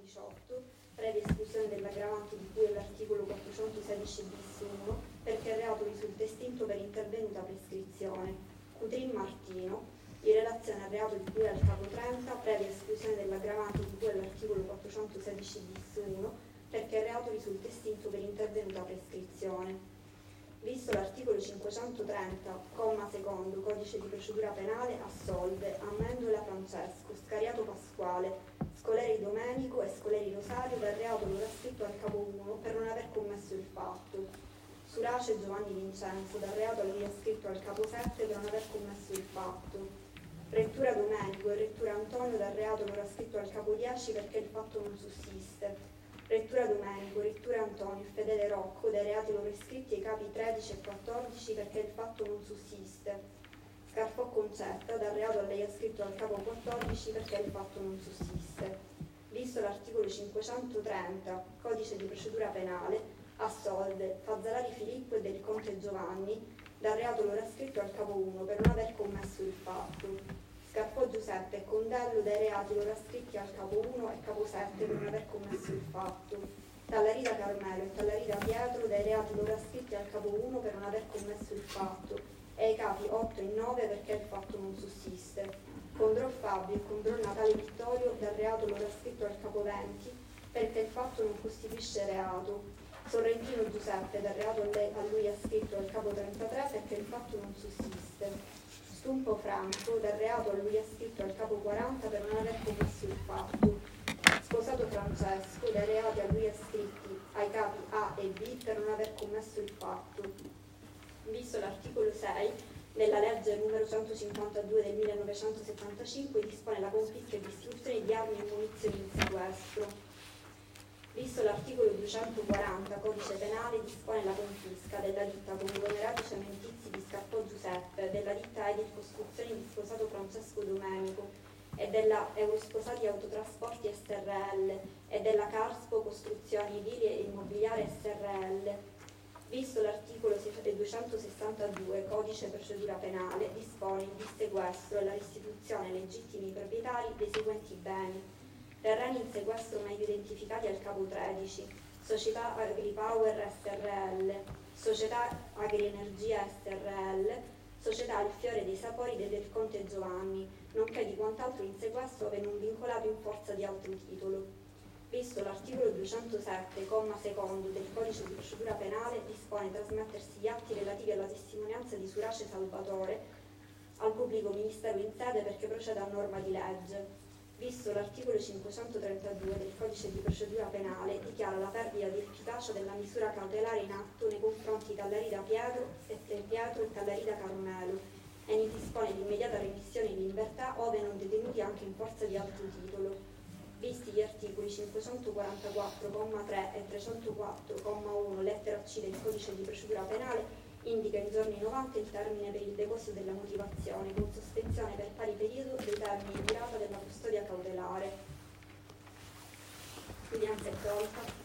18, previa esclusione dell'aggravante di cui è l'articolo 416 bis 1, perché il reato risulta estinto per intervenuta prescrizione. Cutrin Martino, in relazione al reato di cui al capo 30, previa esclusione dell'aggravante di cui è l'articolo 416 bis 1, perché il reato risulta estinto per intervenuta prescrizione. Visto l'articolo 530, comma secondo, codice di procedura penale, assolve Amendola Francesco, Scariato Pasquale, Scoleri Domenico e Scoleri Rosario dal reato loro ascritto al capo 1 per non aver commesso il fatto. Surace Giovanni Vincenzo dal reato a lui ascritto al capo 7 per non aver commesso il fatto. Rettura Domenico e Rettura Antonio dal reato loro ascritto al capo 10 perché il fatto non sussiste. Rettura Domenico, Rettura Antonio e Fedele Rocco dai reati loro iscritti ai capi 13 e 14 perché il fatto non sussiste. Scarfò Concetta dal reato a lei ascritto al capo 14 perché il fatto non sussiste. Visto l'articolo 530, codice di procedura penale, assolve Fazzolari Filippo e del Conte Giovanni dal reato loro ascritto al capo 1 per non aver commesso il fatto. Scarpò Giuseppe e Condello dai reati loro ascritti al capo 1 e capo 7 per non aver commesso il fatto. Tallarida Carmelo e Tallarida Pietro dai reati loro ascritti al capo 1 per non aver commesso il fatto e ai capi 8 e 9 perché il fatto non sussiste. Condrò Fabio e Condrò Natale Vittorio dal reato loro ascritto al capo 20 perché il fatto non costituisce reato. Sorrentino Giuseppe dal reato a lui ascritto al capo 33 perché il fatto non sussiste. Stumpo Franco dal reato a lui ascritto al capo 40 per non aver commesso il fatto. Sposato Francesco dai reati a lui ascritti ai capi A e B per non aver commesso il fatto. Visto l'articolo 6 della legge numero 152 del 1975 dispone la confisca e distruzione di armi e munizioni in sequestro. Visto l'articolo 240 codice penale dispone la confisca della ditta Conglomerati Cementizi di Scarpò Giuseppe, della ditta Edil Costruzioni di Sposato Francesco Domenico e della Eurosposati Autotrasporti SRL e della Carspo Costruzioni Edili e Immobiliare SRL. Visto l'articolo 262 codice procedura penale dispone il dissequestro e la restituzione ai legittimi proprietari dei seguenti beni: terreni in sequestro meglio identificati al capo 13, Società AgriPower SRL, Società Agrienergia SRL, Società Il Fiore dei Sapori del Conte Giovanni, nonché di quant'altro in sequestro ove non vincolato in forza di altro titolo. Visto l'articolo 207, comma secondo del Codice di procedura penale, dispone trasmettersi gli atti relativi alla testimonianza di Surace Salvatore al pubblico ministero in sede perché proceda a norma di legge. Visto l'articolo 532 del Codice di procedura penale, dichiara la perdita di efficacia della misura cautelare in atto nei confronti di Tallarida Pietro e Tallarida Carmelo e ne dispone l'immediata remissione in libertà ove non detenuti anche in forza di altro titolo. Visti gli articoli 544,3 e 304,1 lettera C del Codice di procedura penale, indica in giorni 90 il termine per il deposito della motivazione con sospensione per pari periodo dei termini di durata della custodia cautelare. L'udienza è tolta.